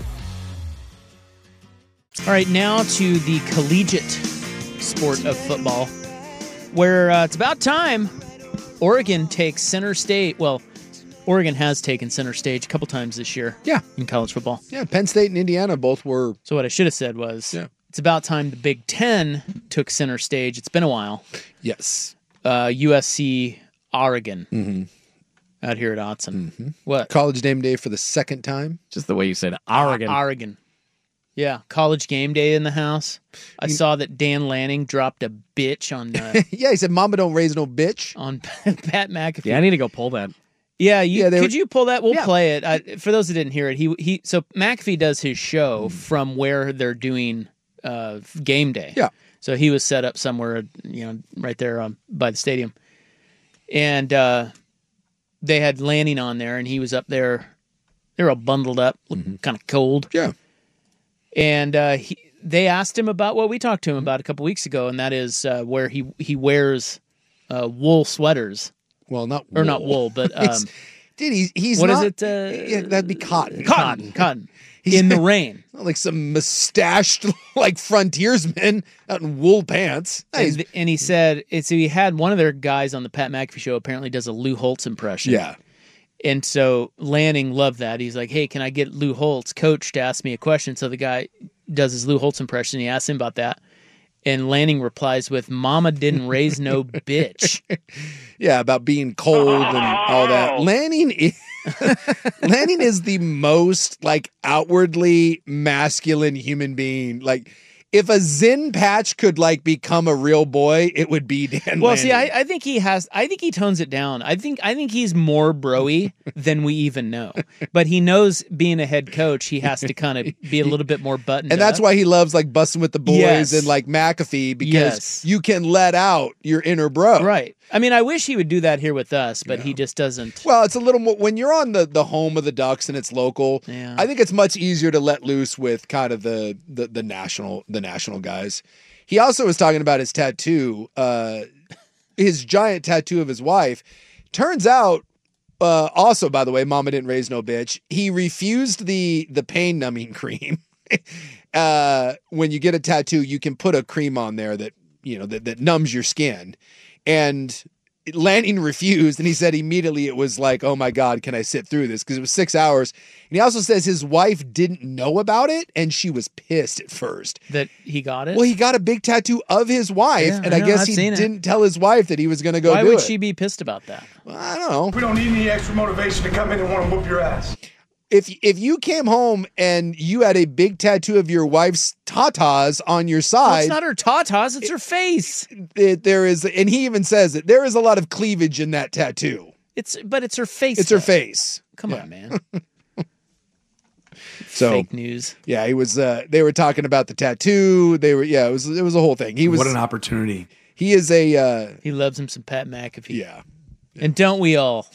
All right, now to the collegiate sport of football, where uh, it's about time Oregon takes center stage. Well, Oregon has taken center stage a couple times this year. Yeah. In college football. Yeah, Penn State and Indiana both were. So what I should have said was, yeah. It's about time the Big Ten took center stage. It's been a while. Yes. Uh, U S C, Oregon, mm-hmm. out here at Autzen. Mm-hmm. What? College game day for the second time. Just the way you said Oregon. Uh, Oregon. Yeah, college game day in the house. I saw that Dan Lanning dropped a bitch on uh, yeah, he said, "Mama don't raise no bitch." on Pat McAfee. Yeah, I need to go pull that. Yeah, you, Yeah, they could were- you pull that? We'll Yeah. play it. I, for those that didn't hear it, he he. So McAfee does his show from where they're doing uh, game day. Yeah. So he was set up somewhere, you know, right there um, by the stadium, and uh, they had Lanning on there, and he was up there. They were all bundled up, looking kind of cold. Yeah. And uh, he, they asked him about what we talked to him about a couple weeks ago, and that is uh, where he he wears uh, wool sweaters, Well, not or not wool, but um, It's- dude, he's he's what is not, it? Uh, yeah, that'd be cotton. cotton, cotton, He's- in the rain. Not like some mustached like frontiersman out in wool pants. No, he's- And, and he said, it's, he had one of their guys on the Pat McAfee show apparently does a Lou Holtz impression. yeah. And so Lanning loved that. He's like, hey, can I get Lou Holtz, coach, to ask me a question? So the guy does his Lou Holtz impression. He asks him about that. And Lanning replies with, Mama didn't raise no bitch. Yeah, about being cold and all that. Lanning is, Lanning is the most like outwardly masculine human being. Like if a Zen patch could like become a real boy, it would be Dan Well, Lanning. see, I, I think he has. I think he tones it down. I think. I think he's more broy than we even know. But he knows, being a head coach, he has to kind of be a little bit more buttoned. and that's up. why he loves like busting with the boys Yes. and like McAfee because Yes. you can let out your inner bro. Right. I mean, I wish he would do that here with us, but he just doesn't. Well, it's a little more when you're on the, the home of the Ducks and it's local. Yeah. I think it's much easier to let loose with kind of the the, the national the national guys. He also was talking about his tattoo, uh, his giant tattoo of his wife. Turns out, uh, also by the way, Mama didn't raise no bitch. He refused the the pain numbing cream. uh, when you get a tattoo, you can put a cream on there that you know that, that numbs your skin. And Lanning refused, and he said immediately it was like, oh my God, can I sit through this? Because it was six hours. And he also says his wife didn't know about it, and she was pissed at first. That he got it. Well, he got a big tattoo of his wife, Yeah, and I I, know, guess I've he seen it. didn't tell his wife that he was going to go Why do would it. she be pissed about that? Well, I don't know. We don't need any extra motivation to come in and want to whoop your ass. If if you came home and you had a big tattoo of your wife's tatas on your Well, side, it's not her tatas; it's her face. it, there is, and he even says that there is a lot of cleavage in that tattoo. It's but it's her face. It's her though. face. Come on, man. So Fake news. yeah, he was. Uh, they were talking about the tattoo. They were. Yeah, it was. It was a whole thing. He was. What an opportunity. He is a. Uh, He loves him some Pat McAfee. yeah. And don't we all?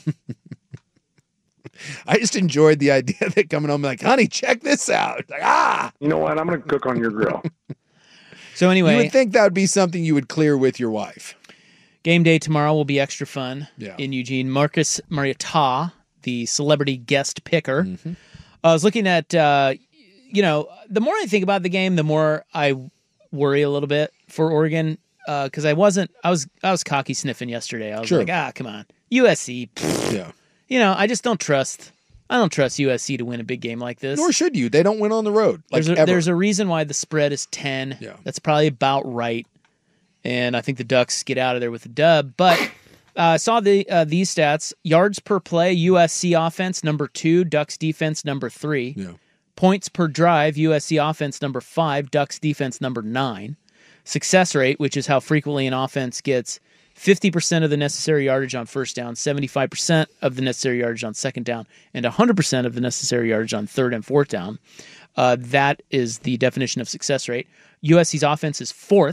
I just enjoyed the idea that coming home like, honey, check this out. Like, ah. You know what? I'm going to cook on your grill. So anyway, You would think that would be something you would clear with your wife. game day tomorrow will be extra fun Yeah. in Eugene. Marcus Mariota, the celebrity guest picker. Mm-hmm. I was looking at, uh, you know, the more I think about the game, the more I worry a little bit for Oregon because I wasn't, I was, I was cocky sniffing yesterday. I was Sure. like, ah, come on, U S C. pfft. Yeah. You know, I just don't trust. I don't trust U S C to win a big game like this. Nor should you. They don't win on the road. Like There's a, ever. there's a reason why the spread is ten. Yeah. That's probably about right. And I think the Ducks get out of there with a dub. But I uh, saw the uh, these stats. Yards per play, U S C offense, number two. Ducks defense, number three. Yeah. Points per drive, U S C offense, number five. Ducks defense, number nine. Success rate, which is how frequently an offense gets fifty percent of the necessary yardage on first down, seventy-five percent of the necessary yardage on second down, and one hundred percent of the necessary yardage on third and fourth down. Uh, that is the definition of success rate. U S C's offense is fourth.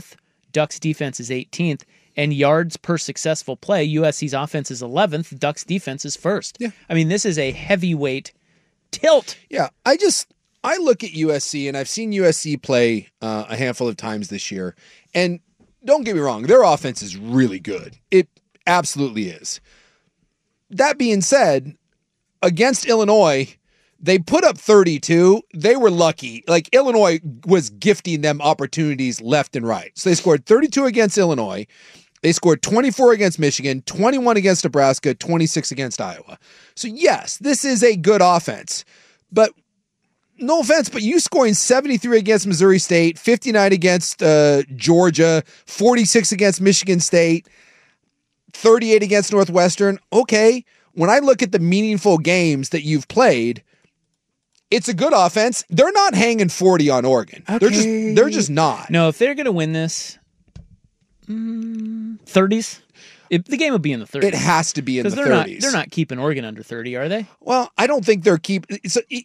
Ducks defense is eighteenth. And yards per successful play, U S C's offense is eleventh. Ducks defense is first. Yeah. I mean, this is a heavyweight tilt. Yeah, I just I look at U S C, and I've seen U S C play uh, a handful of times this year. And don't get me wrong, their offense is really good. It absolutely is. That being said, against Illinois, they put up thirty-two. They were lucky. Like, Illinois was gifting them opportunities left and right. So they scored thirty-two against Illinois. They scored twenty-four against Michigan, twenty-one against Nebraska, twenty-six against Iowa. So yes, this is a good offense. But no offense, but you scoring seventy-three against Missouri State, fifty-nine against uh, Georgia, forty-six against Michigan State, thirty-eight against Northwestern. Okay, when I look at the meaningful games that you've played, it's a good offense. They're not hanging forty on Oregon. Okay. They're just they're just not. No, if they're going to win this, mm, thirties, it, the game will be in the thirties. It has to be in the they're thirties. Not, they're not keeping Oregon under thirty, are they? Well, I don't think they're keep. So, it,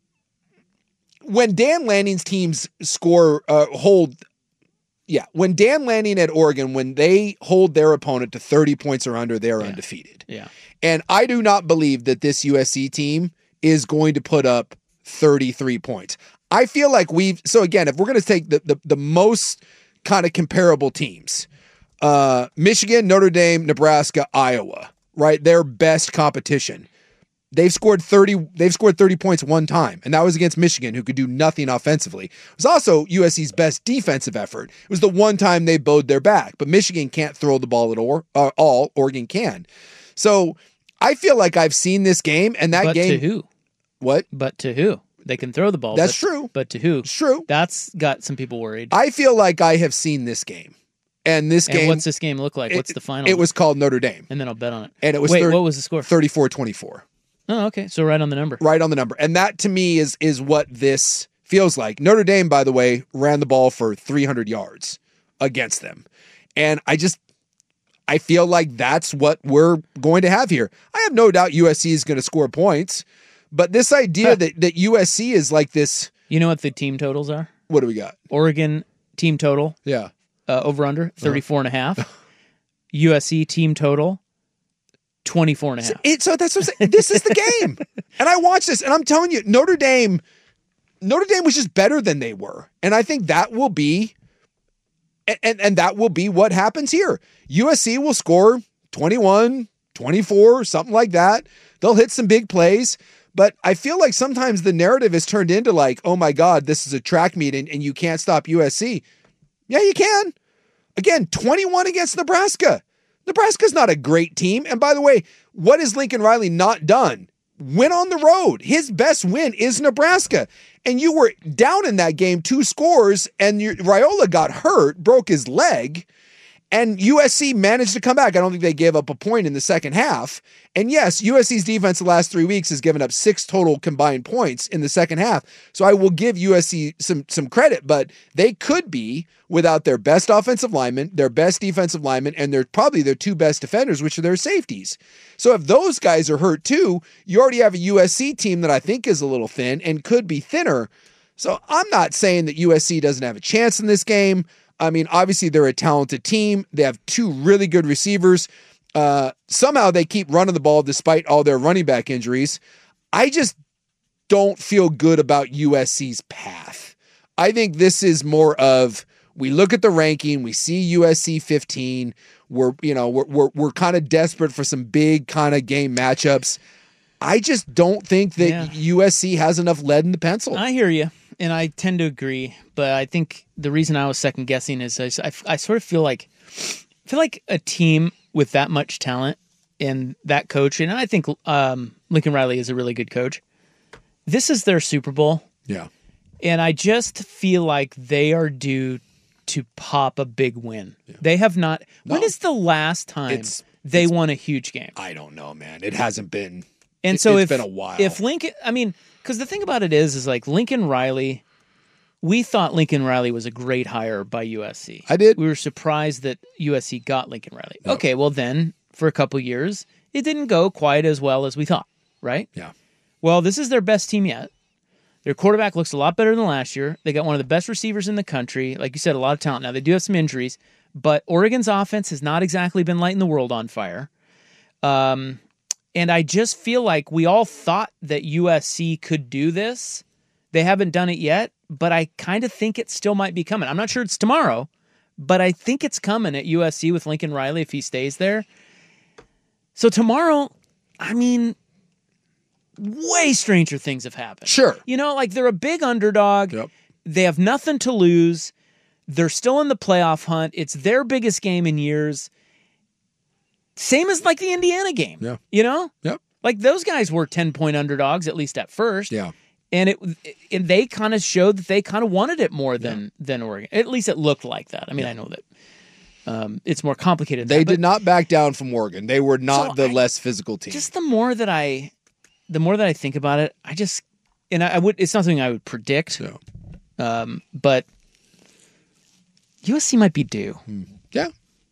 when Dan Lanning's teams score, uh, hold, yeah, when Dan Lanning at Oregon, when they hold their opponent to thirty points or under, they are yeah. undefeated. Yeah. And I do not believe that this U S C team is going to put up thirty-three points. I feel like we've, so again, if we're going to take the, the, the most kind of comparable teams, uh, Michigan, Notre Dame, Nebraska, Iowa, right? Their best competition. They've scored thirty. They've scored thirty points one time, and that was against Michigan, who could do nothing offensively. It was also U S C's best defensive effort. It was the one time they bowed their back, but Michigan can't throw the ball at or, uh, all. Oregon can. So I feel like I've seen this game, and that but game. To who? What? But to who? They can throw the ball. That's but, true. But to who? It's true. That's got some people worried. I feel like I have seen this game, and this and game. What's this game look like? It, what's the final? It was called Notre Dame, and then I'll bet on it. And it was wait. thirty, what was the score? thirty-four twenty-four. Oh, okay. So right on the number. Right on the number. And that to me is is what this feels like. Notre Dame, by the way, ran the ball for three hundred yards against them. And I just, I feel like that's what we're going to have here. I have no doubt U S C is going to score points, but this idea that, that U S C is like this. You know what the team totals are? What do we got? Oregon team total. Yeah. Uh, over under thirty-four and a half. U S C team total. twenty-four and a half. So, it, so that's what I'm saying. This is the game. And I watched this, and I'm telling you, Notre Dame, Notre Dame was just better than they were. And I think that will be, and, and, and that will be what happens here. U S C will score twenty-one, twenty-four, something like that. They'll hit some big plays. But I feel like sometimes the narrative is turned into like, oh my God, this is a track meet and, and you can't stop U S C. Yeah, you can. Again, twenty-one against Nebraska. Nebraska's not a great team. And by the way, what has Lincoln Riley not done? Win on the road. His best win is Nebraska. And you were down in that game, two scores, and your, Raiola got hurt, broke his leg, and U S C managed to come back. I don't think they gave up a point in the second half. And yes, U S C's defense the last three weeks has given up six total combined points in the second half. So I will give U S C some, some credit, but they could be without their best offensive lineman, their best defensive lineman, and they're probably their two best defenders, which are their safeties. So if those guys are hurt too, you already have a U S C team that I think is a little thin and could be thinner. So I'm not saying that U S C doesn't have a chance in this game. I mean, obviously they're a talented team. They have two really good receivers. Uh, somehow they keep running the ball despite all their running back injuries. I just don't feel good about U S C's path. I think this is more of, we look at the ranking, we see U S C fifteen. We're, you know, we're we're, we're kind of desperate for some big kind of game matchups. I just don't think that Yeah. U S C has enough lead in the pencil. I hear you, and I tend to agree. But I think the reason I was second guessing is I, I, I sort of feel like I feel like a team with that much talent and that coach, and I think um, Lincoln Riley is a really good coach. This is their Super Bowl. Yeah. And I just feel like they are due to pop a big win. Yeah. They have not. No. When is the last time It's- they it's- won a huge game? I don't know, man. It hasn't been. And it, so it's if, been a while. If Lincoln, I mean, because the thing about it is, is like Lincoln Riley, we thought Lincoln Riley was a great hire by U S C. I did. We were surprised that U S C got Lincoln Riley. Yep. Okay, well then, for a couple years, it didn't go quite as well as we thought, right? Yeah. Well, this is their best team yet. Their quarterback looks a lot better than last year. They got one of the best receivers in the country. Like you said, a lot of talent. Now, they do have some injuries, but Oregon's offense has not exactly been lighting the world on fire. Um, and I just feel like we all thought that U S C could do this. They haven't done it yet, but I kind of think it still might be coming. I'm not sure it's tomorrow, but I think it's coming at U S C with Lincoln Riley if he stays there. So tomorrow, I mean, way stranger things have happened. Sure. You know, like they're a big underdog. Yep. They have nothing to lose. They're still in the playoff hunt. It's their biggest game in years. Same as like the Indiana game. Yeah. You know? Yep. Like those guys were ten-point underdogs, at least at first. Yeah. And it and they kind of showed that they kind of wanted it more than yeah. than Oregon. At least it looked like that. I mean, yeah. I know that um, it's more complicated than They that, did not back down from Oregon. They were not so the I, less physical team. Just the more that I the more that I think about it, I just and I, I would it's not something I would predict. No. Um, but U S C might be due. Hmm. Yeah.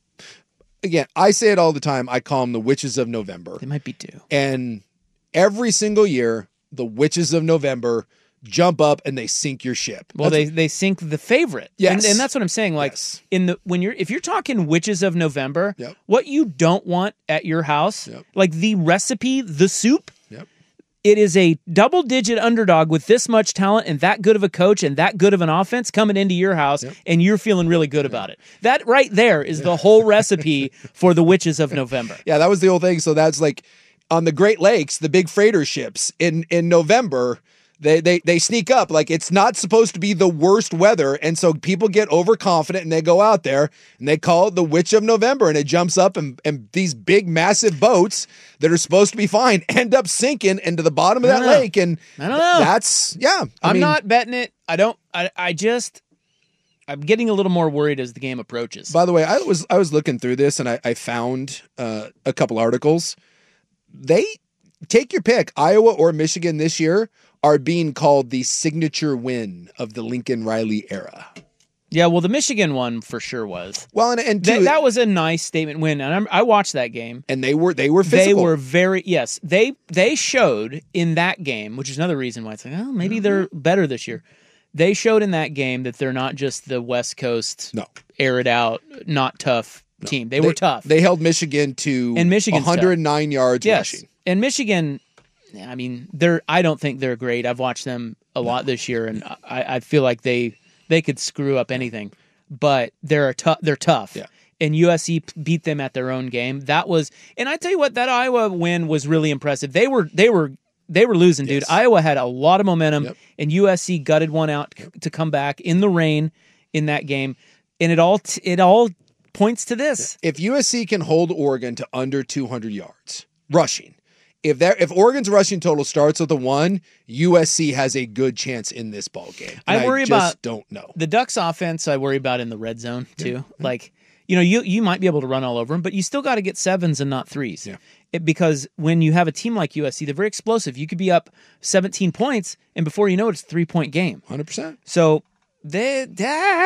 Again, I say it all the time. I call them the witches of November. They might be due. And every single year, the witches of November jump up and they sink your ship. Well, that's, they they sink the favorite. Yes. And, and that's what I'm saying. Like yes. in the when you're if you're talking witches of November, yep. what you don't want at your house, yep. like the recipe, the soup, yep. it is a double-digit underdog with this much talent and that good of a coach and that good of an offense coming into your house, yep. and you're feeling really good about it. That right there is the whole recipe for the witches of November. Yeah, that was the whole thing. So that's like on the Great Lakes, the big freighter ships in, in November, they, they they sneak up. Like it's not supposed to be the worst weather. And so people get overconfident and they go out there and they call it the Witch of November. And it jumps up and, and these big, massive boats that are supposed to be fine end up sinking into the bottom of that lake. And I don't know. That's, yeah. I I'm mean, not betting it. I don't, I, I just, I'm getting a little more worried as the game approaches. By the way, I was I was looking through this and I, I found uh, a couple articles. They take your pick, Iowa or Michigan this year are being called the signature win of the Lincoln Riley era. Yeah, well, the Michigan one for sure was. Well, and, and Th- dude, that was a nice statement win, and I'm, I watched that game, and they were they were physical. They were very yes. They they showed in that game, which is another reason why it's like, oh, maybe mm-hmm. they're better this year. They showed in that game that they're not just the West Coast, no, air it out, not tough no. team. They, they were tough. They held Michigan to and Michigan one hundred nine tough. yards yes. rushing. And Michigan, I mean, they're. I don't think they're great. I've watched them a no. lot this year, and I, I feel like they they could screw up anything. But they're a tough. They're tough. Yeah. And U S C beat them at their own game. That was, and I tell you what, that Iowa win was really impressive. They were they were they were losing, dude. Yes. Iowa had a lot of momentum, yep. and U S C gutted one out yep. to come back in the rain in that game. And it all t- it all points to this. If U S C can hold Oregon to under two hundred yards rushing, if that if Oregon's rushing total starts with a one, U S C has a good chance in this ball game. And I worry I just about don't know the Ducks' offense. I worry about in the red zone too. Yeah. Like you know, you you might be able to run all over them, but you still got to get sevens and not threes. Yeah. It, because when you have a team like U S C, they're very explosive. You could be up seventeen points, and before you know it, it's a three point game. one hundred percent. So they, ah,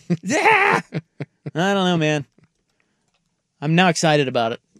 ah, I don't know, man. I'm now excited about it.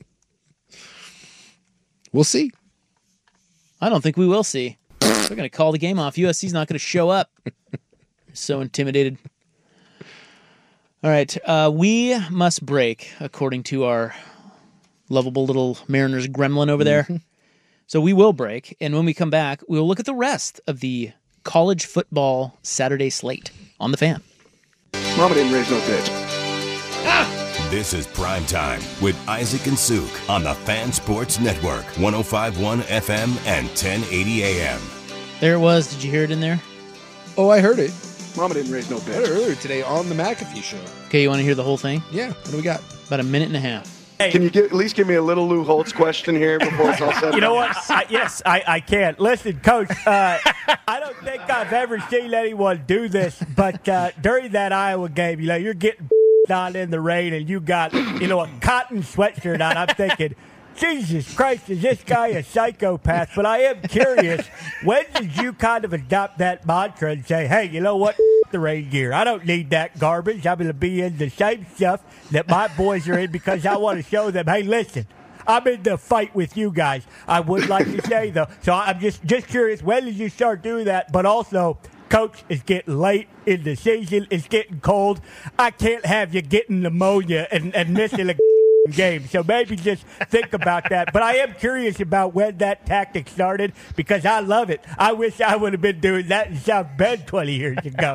We'll see. I don't think we will see. They're going to call the game off. U S C's not going to show up. So intimidated. All right. Uh, we must break, according to our lovable little Mariners gremlin over there. Mm-hmm. So we will break. And when we come back, we will look at the rest of the college football Saturday slate on The Fan. Mama didn't raise no bitch. Ah! This is Prime Time with Isaac and Suk on the Fan Sports Network, one oh five point one F M and ten eighty A M. There it was. Did you hear it in there? Oh, I heard it. Mama didn't raise no bitch. I heard it earlier today on the McAfee show. Okay, you want to hear the whole thing? Yeah. What do we got? About a minute and a half. Can you get, at least give me a little Lou Holtz question here before it's all said? You know what? I, yes, I, I can. Listen, Coach, uh, I don't think I've ever seen anyone do this, but uh, during that Iowa game, you know, you're getting on in the rain and you got, you know, a cotton sweatshirt on. I'm thinking, Jesus Christ, is this guy a psychopath? But I am curious, when did you kind of adopt that mantra and say, hey, you know what? The rain gear. I don't need that garbage. I'm going to be in the same stuff that my boys are in because I want to show them, hey, listen, I'm in the fight with you guys. I would like to say, though. So I'm just, just curious, when did you start doing that? But also, Coach, it's getting late in the season. It's getting cold. I can't have you getting pneumonia and, and missing a game. So maybe just think about that. But I am curious about when that tactic started because I love it. I wish I would have been doing that in South Bend twenty years ago.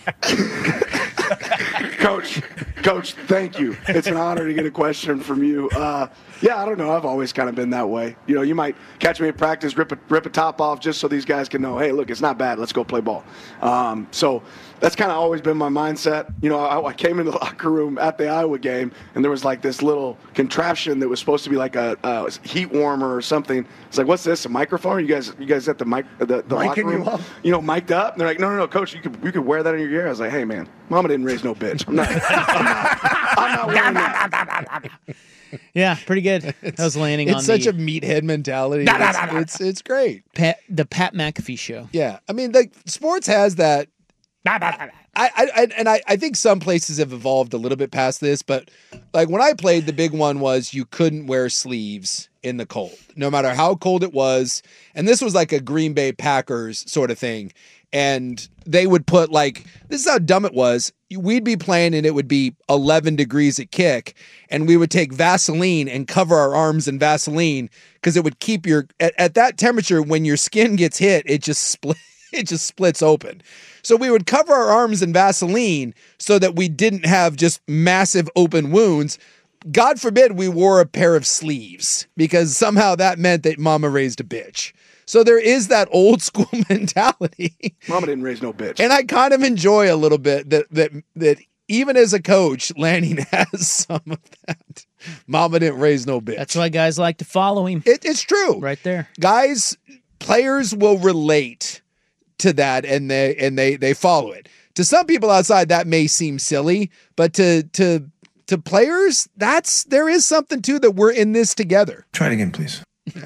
Coach, Coach, thank you. It's an honor to get a question from you. Uh, yeah, I don't know. I've always kind of been that way. You know, you might catch me at practice, rip a, rip a top off just so these guys can know, hey, look, it's not bad. Let's go play ball. Um, so that's kind of always been my mindset. You know, I, I came into the locker room at the Iowa game, and there was like this little contraption that was supposed to be like a, a heat warmer or something. It's like, what's this, a microphone? You guys you guys at the mic, the, the locker room, you, you know, mic'd up? And they're like, no, no, no, Coach, you could, you could wear that in your ear. I was like, hey, man, Mama didn't raise no bitch. I'm not, I'm not, I'm not wearing that. Yeah, pretty good. That was landing it's on such the, a meathead mentality. It's, it's it's great. Pat, the Pat McAfee show. Yeah, I mean, like sports has that. I, I and I, I think some places have evolved a little bit past this, but like when I played, the big one was you couldn't wear sleeves in the cold, no matter how cold it was. And this was like a Green Bay Packers sort of thing. And they would put like, this is how dumb it was. We'd be playing and it would be eleven degrees at kick. And we would take Vaseline and cover our arms in Vaseline because it would keep your, at, at that temperature, when your skin gets hit, it just split, it just splits open. So we would cover our arms in Vaseline so that we didn't have just massive open wounds. God forbid we wore a pair of sleeves because somehow that meant that Mama raised a bitch. So there is that old school mentality. Mama didn't raise no bitch. And I kind of enjoy a little bit that that that even as a coach, Lanning has some of that. Mama didn't raise no bitch. That's why guys like to follow him. It, it's true. Right there. Guys, players will relate to that and they and they they follow it. To some people outside that may seem silly, but to to to players, that's there is something to that we're in this together. Try it again, please.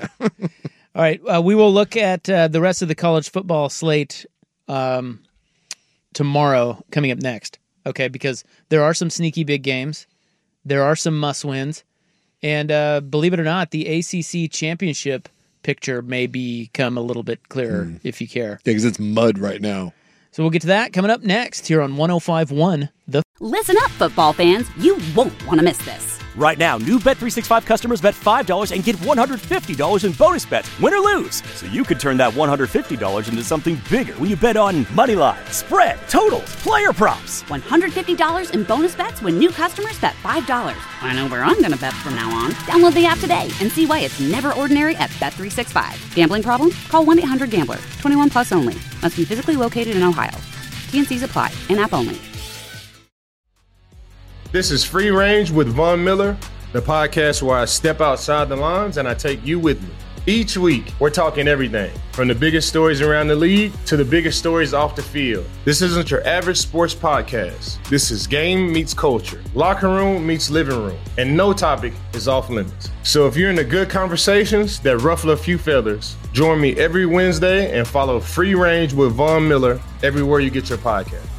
All right, uh, we will look at uh, the rest of the college football slate um, tomorrow coming up next, okay, because there are some sneaky big games. There are some must-wins. And uh, believe it or not, the A C C championship picture may become a little bit clearer mm. if you care. Yeah, because it's mud right now. So we'll get to that coming up next here on one oh five point one. The Listen up, football fans. You won't want to miss this. Right now, new Bet three sixty-five customers bet five dollars and get one hundred fifty dollars in bonus bets, win or lose. So you could turn that one hundred fifty dollars into something bigger when you bet on money line, spread, totals, player props. one hundred fifty dollars in bonus bets when new customers bet five dollars. I know where I'm going to bet from now on. Download the app today and see why it's never ordinary at Bet three sixty-five. Gambling problem? Call one eight hundred gambler. twenty-one plus only. Must be physically located in Ohio. T and C's apply. In-app only. This is Free Range with Von Miller, the podcast where I step outside the lines and I take you with me. Each week, we're talking everything from the biggest stories around the league to the biggest stories off the field. This isn't your average sports podcast. This is game meets culture, locker room meets living room, and no topic is off limits. So if you're into good conversations that ruffle a few feathers, join me every Wednesday and follow Free Range with Von Miller everywhere you get your podcast.